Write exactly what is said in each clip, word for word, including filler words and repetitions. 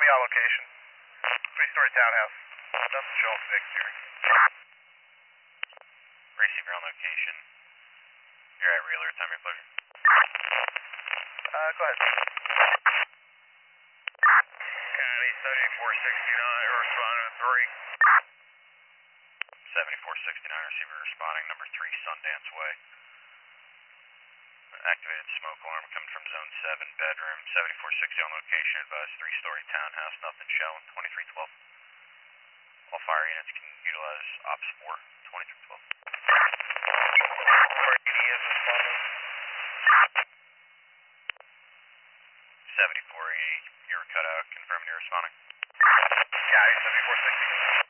me on location. Three-story townhouse. Doesn't show up fixed here. Receiver on location. You're at Reeler, time your pleasure. Uh, go ahead. County seventy-four sixty-nine, responding to three. seventy-four sixty-nine, receiver responding, number three, Sundance Way. Activated smoke alarm coming from zone seven, bedroom, seventy-four sixty on location, advised three-story townhouse, nothing showing, twenty-three twelve. All fire units can utilize Ops four, twenty-three twelve. Where E D is responding. seventy-four eighty, you were cut out, confirming you're responding. County seventy-four sixty.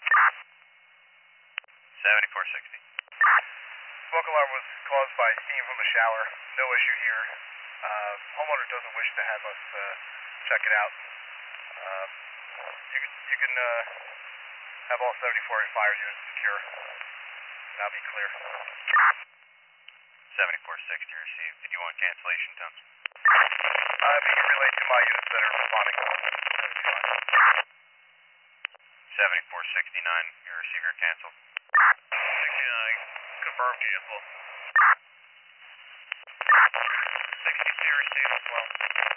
seventy-four sixty. Smoke alarm was caused by steam from a shower. No issue here. Uh, homeowner doesn't wish to have us uh, check it out. Uh, you can you can uh, have all seventy-four fire units secure. That'll be clear. seventy-four sixty received. Did you want cancellation tones? Uh, if you can relate to my units that are responding. seventy-four sixty-nine, your receiver canceled. sixty-nine, confirm cancel. sixty-two received as well.